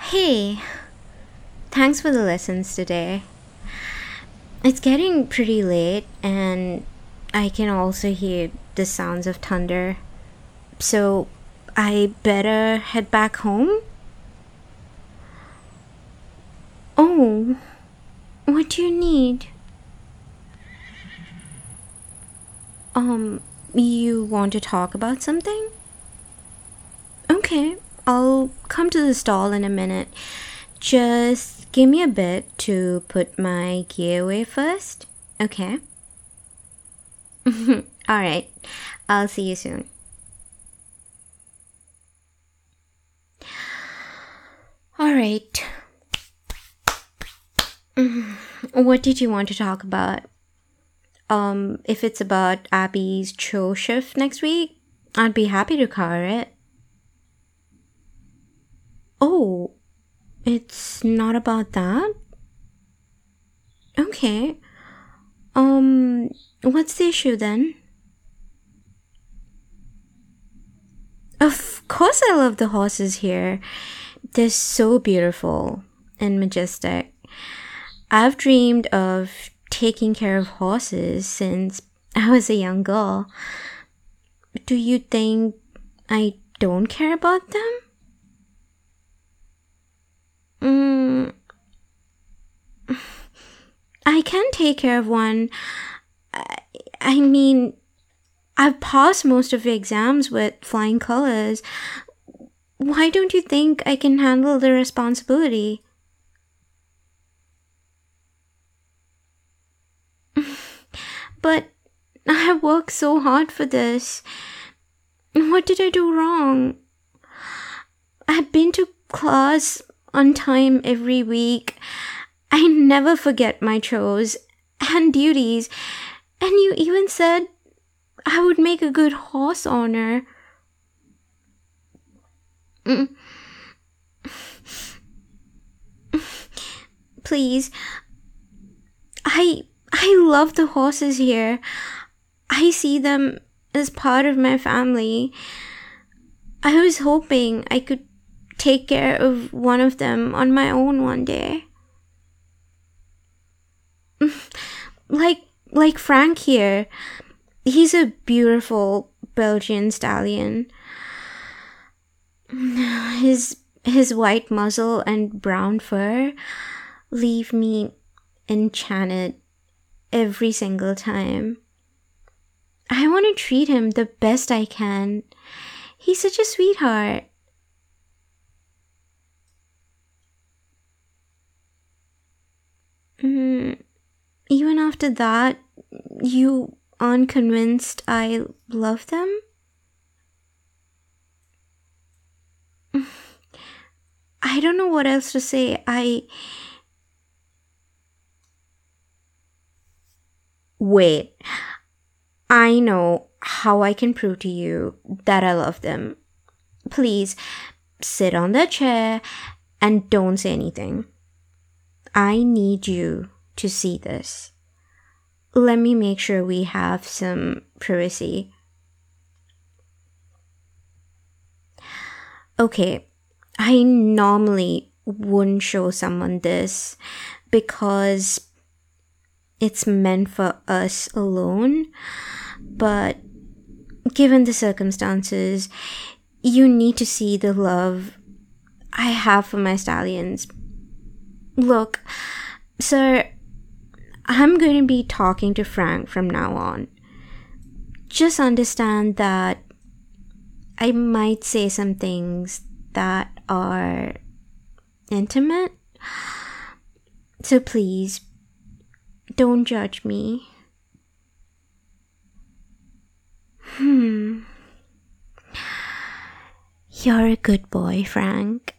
Hey, thanks for the lessons today. It's getting pretty late, and I can also hear the sounds of thunder. So, I better head back home? Oh, what do you need? You want to talk about something? Okay, I'll come to the stall in a minute. Just give me a bit to put my gear away first. Okay? Alright, I'll see you soon. Alright, what did you want to talk about? If it's about Abby's show shift next week, I'd be happy to cover it. Oh, it's not about that? Okay. What's the issue then? Of course, I love the horses here. They're so beautiful and majestic. I've dreamed of taking care of horses since I was a young girl. Do you think I don't care about them? Mm, I can take care of one. I, I mean, I've passed most of the exams with flying colors. Why don't you think I can handle the responsibility? But I worked so hard for this. What did I do wrong? I've been to class on time every week. I never forget my chores and duties. And you even said I would make a good horse owner. Mm, Please, I love the horses here. I see them as part of my family. I was hoping I could take care of one of them on my own one day. Like Frank here. He's a beautiful Belgian stallion. His white muzzle and brown fur leave me enchanted every single time. I want to treat him the best I can. He's such a sweetheart. Mm, Even after that, you aren't convinced I love them? I don't know what else to say. Wait, I know how I can prove to you that I love them. Please sit on the chair and don't say anything. I need you to see this. Let me make sure we have some privacy. Okay, I normally wouldn't show someone this because it's meant for us alone, but given the circumstances, you need to see the love I have for my stallions. Look, sir, I'm going to be talking to Frank from now on. Just understand that I might say some things that are intimate. So please, don't judge me. You're a good boy, Frank.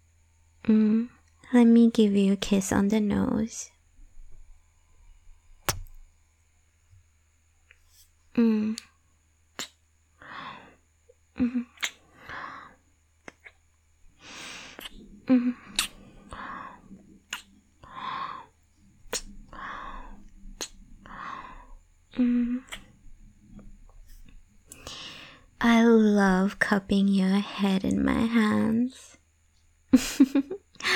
Let me give you a kiss on the nose. Mm. Mm. Mm. Mm. I love cupping your head in my hands.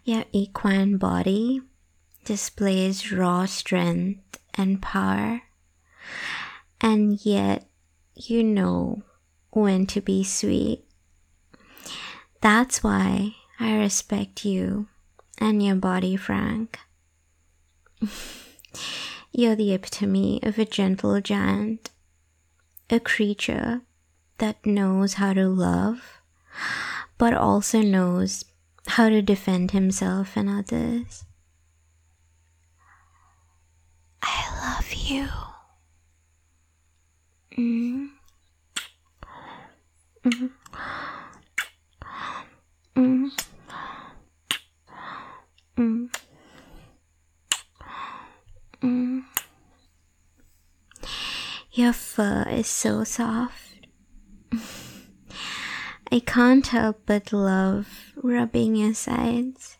Your equine body displays raw strength and power, and yet you know when to be sweet. That's why I respect you and your body, Frank. You're the epitome of a gentle giant, a creature that knows how to love, but also knows how to defend himself and others. I love you. Mm. Mm. Mm. Mm. Mm. Your fur is so soft. I can't help but love rubbing your sides.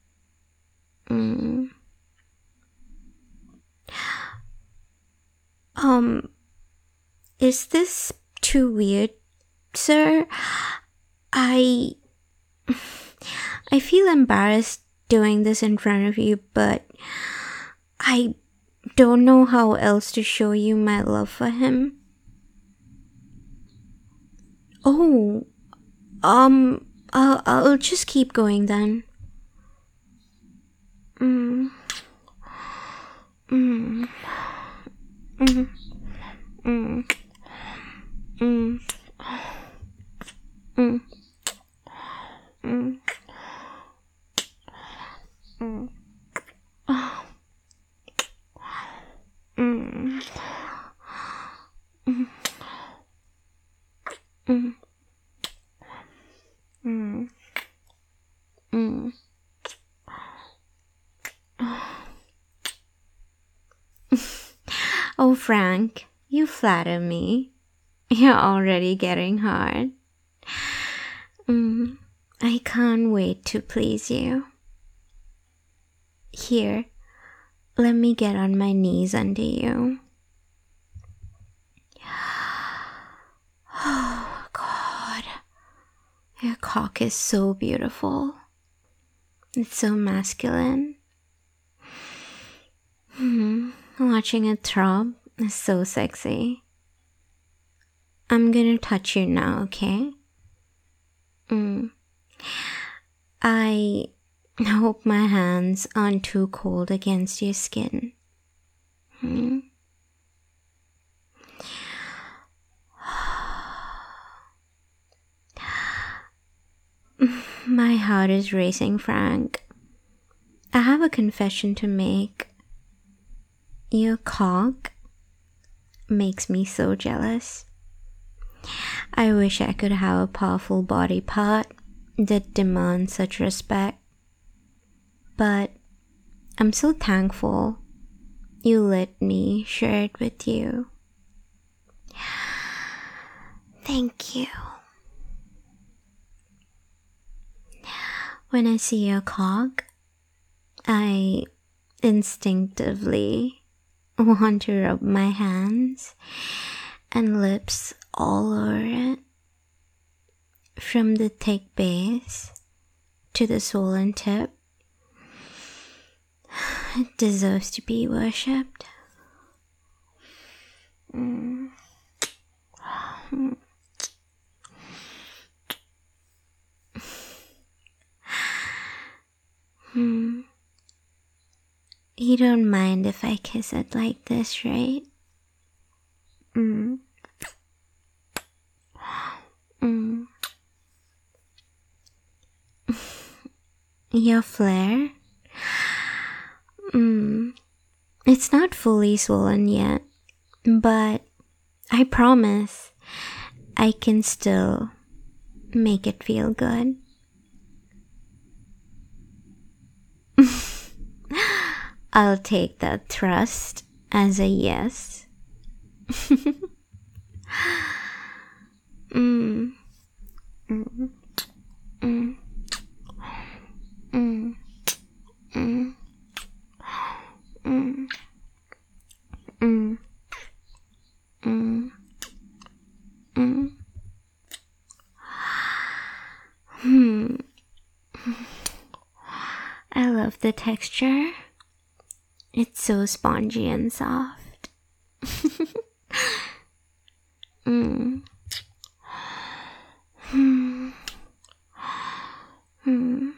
Mm. Is this too weird, sir? I feel embarrassed doing this in front of you, but I don't know how else to show you my love for him. Oh, I'll just keep going then. Mm. Mm. Mm. Mm. Mm. Mm. Mm. Mm. Mm. Mm. Mm. Mm. Oh, Frank, you flatter me. You're already getting hard. I can't wait to please you. Here, let me get on my knees under you. Oh, God. Your cock is so beautiful. It's so masculine. Watching it throb is so sexy. I'm gonna touch you now, okay? I hope my hands aren't too cold against your skin. My heart is racing, Frank. I have a confession to make. Your cock makes me so jealous. I wish I could have a powerful body part that demands such respect. But I'm so thankful you let me share it with you. Thank you. When I see your cock, I instinctively want to rub my hands and lips all over it, from the thick base to the swollen tip. It deserves to be worshipped. You don't mind if I kiss it like this, right? Your flare? It's not fully swollen yet, but I promise I can still make it feel good. I'll take that thrust as a yes. mm. Mm. Mm. Mm. Mm. Mm. Mm. Mm. Mm. I love the texture. It's so spongy and soft. mm. Mm. Mm.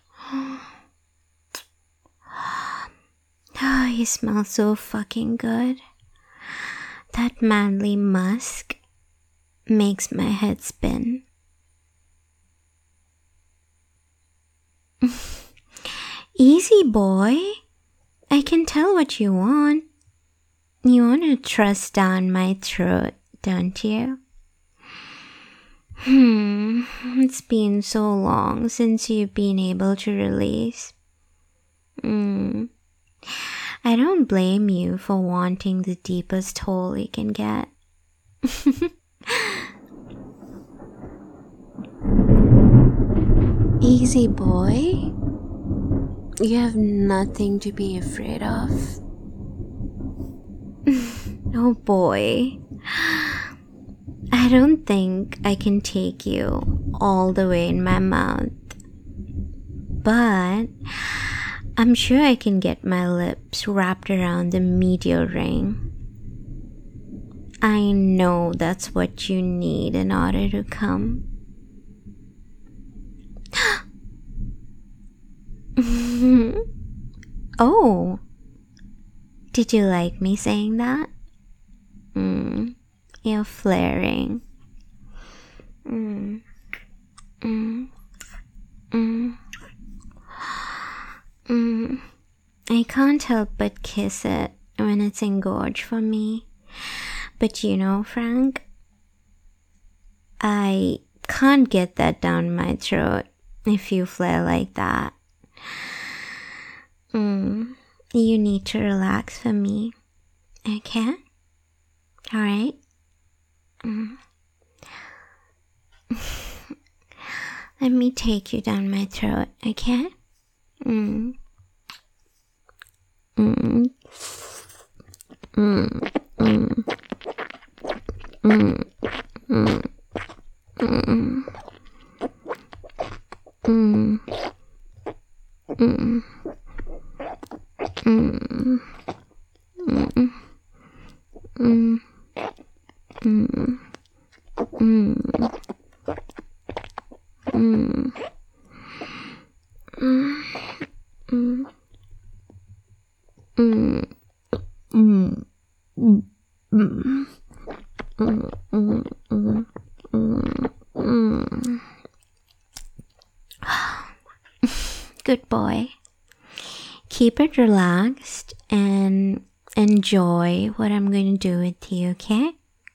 Oh, you smell so fucking good. That manly musk makes my head spin. Easy, boy. I can tell what you want. You want to thrust down my throat, don't you? It's been so long since you've been able to release. I don't blame you for wanting the deepest hole you can get. Easy, boy. You have nothing to be afraid of. Oh boy. I don't think I can take you all the way in my mouth. But I'm sure I can get my lips wrapped around the meteor ring. I know that's what you need in order to come. Oh, did you like me saying that? You're flaring. I can't help but kiss it when it's engorged for me. But you know, Frank, I can't get that down my throat if you flare like that. You need to relax for me, okay? Alright? Let me take you down my throat, okay? Good boy. Keep it relaxed and enjoy what I'm going to do with you, okay?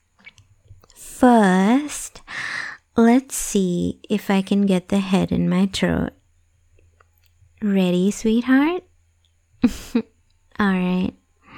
First, let's see if I can get the head in my throat. Ready, sweetheart? Alright.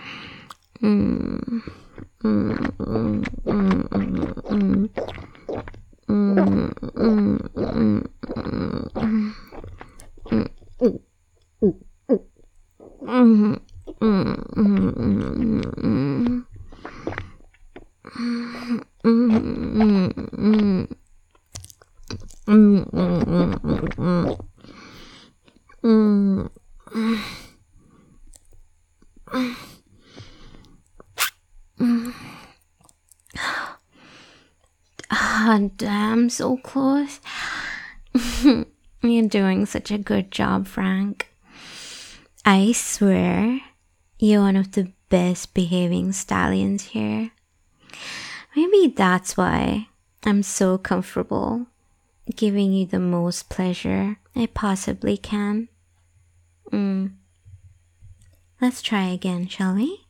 Oh, damn, so close. You're doing such a good job, Frank. I swear, you're one of the best behaving stallions here. Maybe that's why I'm so comfortable giving you the most pleasure I possibly can. Let's try again, shall we?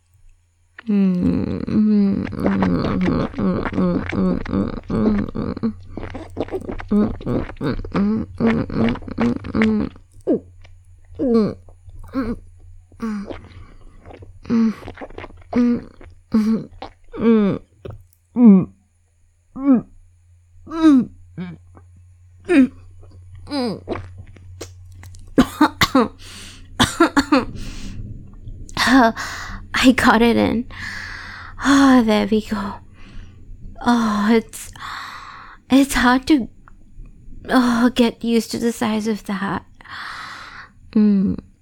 I got it in. Oh, there we go. Oh, it's hard to get used to the size of that.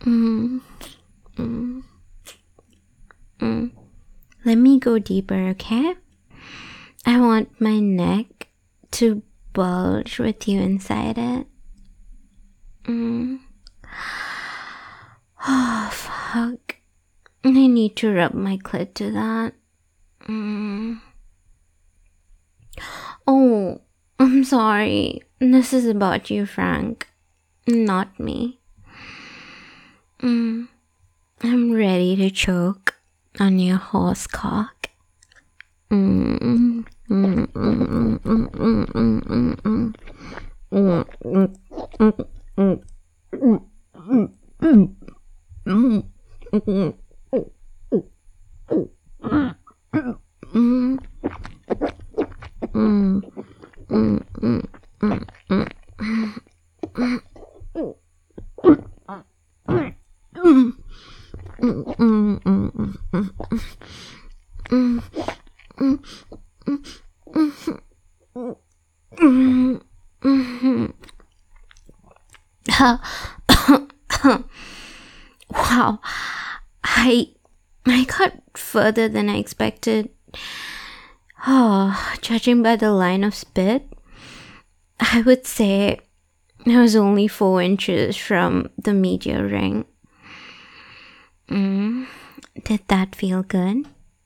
Mm, mm, mm. Let me go deeper, okay? I want my neck to bulge with you inside it. Oh, fuck. I need to rub my clit to that. Oh, I'm sorry. This is about you, Frank. Not me. I'm ready to choke on your horse cock. Wow, I got further than I expected. Oh, judging by the line of spit, I would say I was only 4 inches from the meteor ring. Did that feel good?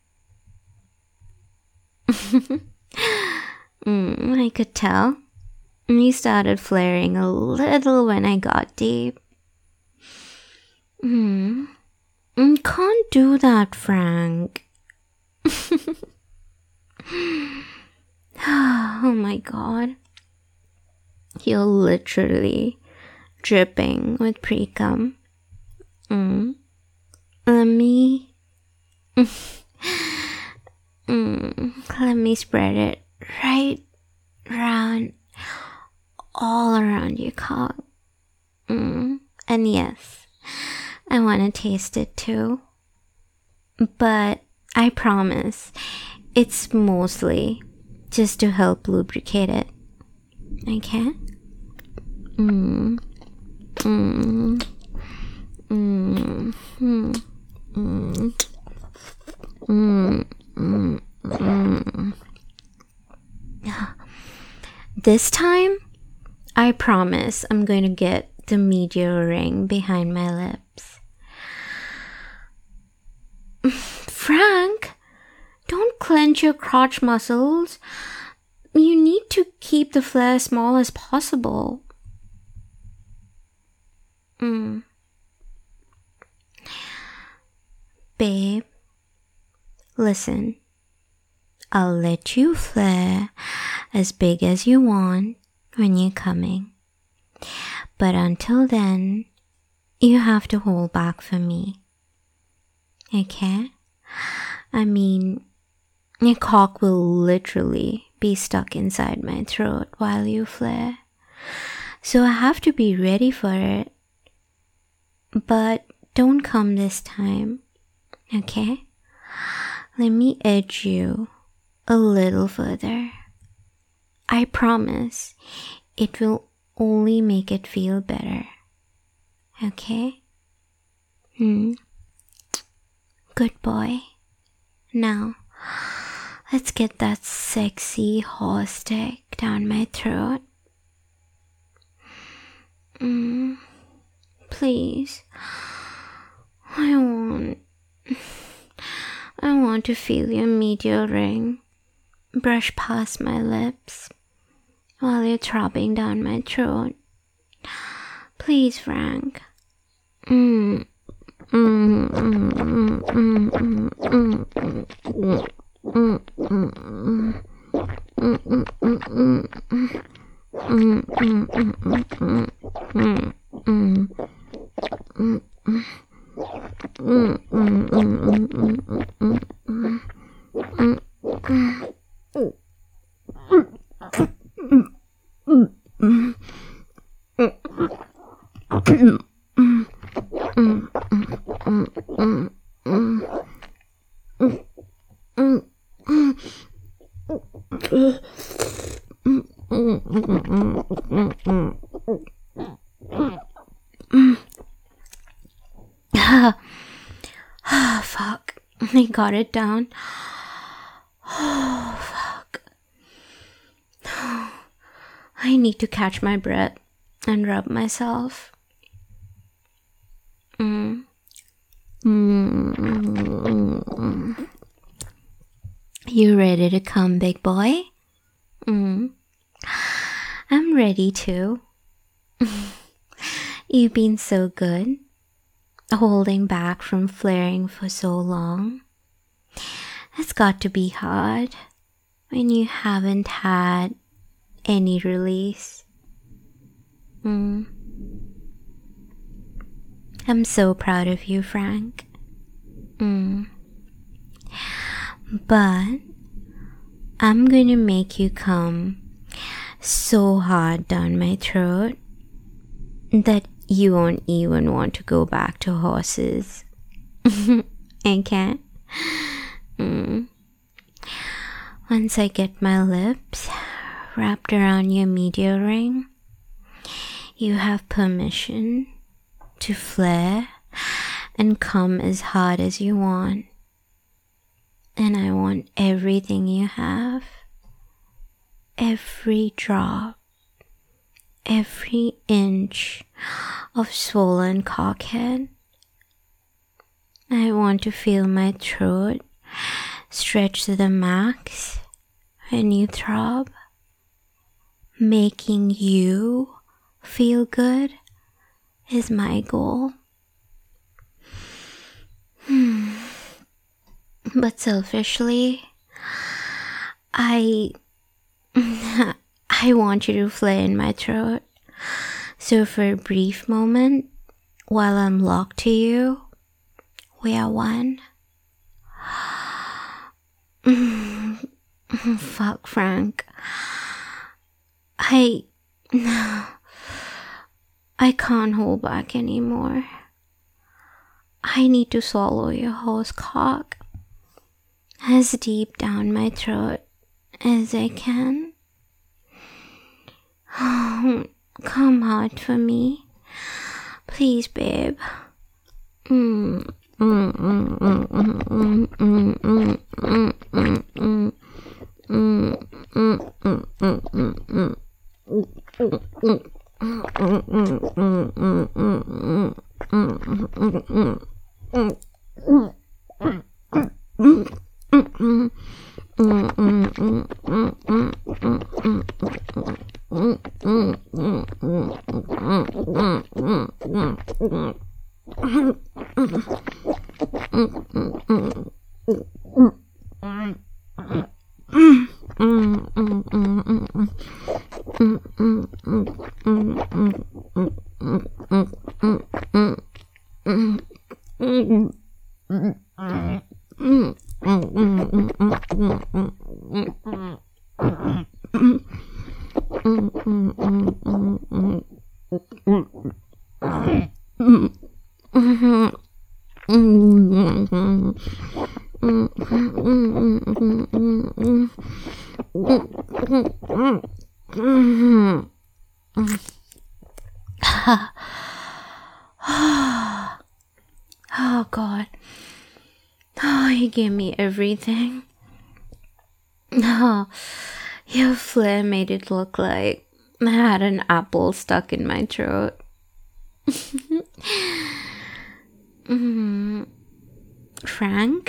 I could tell. You started flaring a little when I got deep. Can't do that, Frank. Oh my god. You're literally dripping with pre-cum. Let me... let me spread it right round, all around your cock. And yes, I want to taste it too. But I promise, it's mostly just to help lubricate it. Okay? This time, I promise I'm going to get the meteor ring behind my lips. Frank, don't clench your crotch muscles. You need to keep the flare as small as possible. Babe, listen. I'll let you flare as big as you want when you're coming. But until then, you have to hold back for me. Okay? I mean, your cock will literally be stuck inside my throat while you flare. So I have to be ready for it. But don't come this time. Okay? Let me edge you a little further. I promise it will only make it feel better. Okay? Good boy. Now, let's get that sexy horse dick down my throat. Please. I want to feel your meteor ring brush past my lips while you're throbbing down my throat. Please, Frank. I got it down. Oh, fuck. I need to catch my breath and rub myself. You ready to come, big boy? I'm ready to. You've been so good, holding back from flaring for so long. It's got to be hard when you haven't had any release. I'm so proud of you, Frank. But I'm going to make you come so hard down my throat that you won't even want to go back to horses. Okay? Once I get my lips wrapped around your media ring, you have permission to flare and come as hard as you want. And I want everything you have, every drop, every inch of swollen cockhead. I want to feel my throat stretch to the max and you throb. Making you feel good is my goal. But selfishly, I want you to flare in my throat. So for a brief moment, while I'm locked to you, we are one. Fuck, Frank. I can't hold back anymore. I need to swallow your horse cock as deep down my throat as I can. Come hard for me, please, babe. Oh God. Oh, you gave me everything. Oh, your flare made it look like I had an apple stuck in my throat. Frank,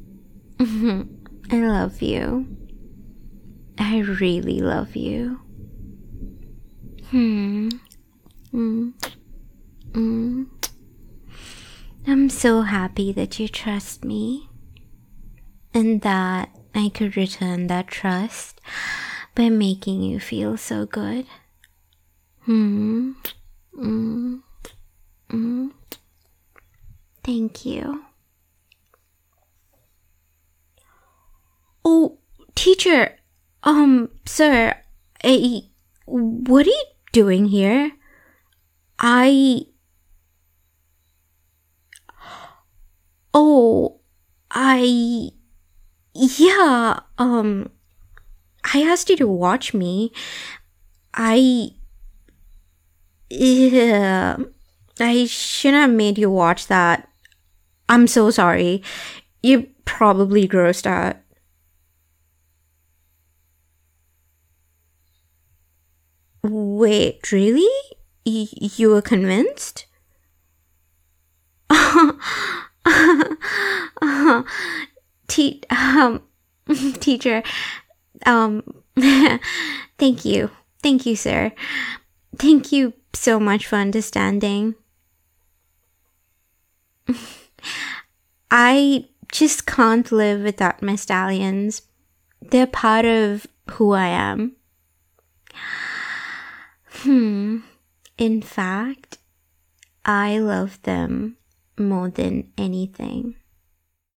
I love you. I really love you. I'm so happy that you trust me and that I could return that trust by making you feel so good. Thank you. Oh, teacher, sir, what are you doing here? Yeah, I asked you to watch me. I shouldn't have made you watch that. I'm so sorry. You're probably grossed out. Wait, really? You were convinced? Te- um, Teacher, um, thank you. Thank you, sir. Thank you so much for understanding. I just can't live without my stallions. They're part of who I am. In fact, I love them more than anything.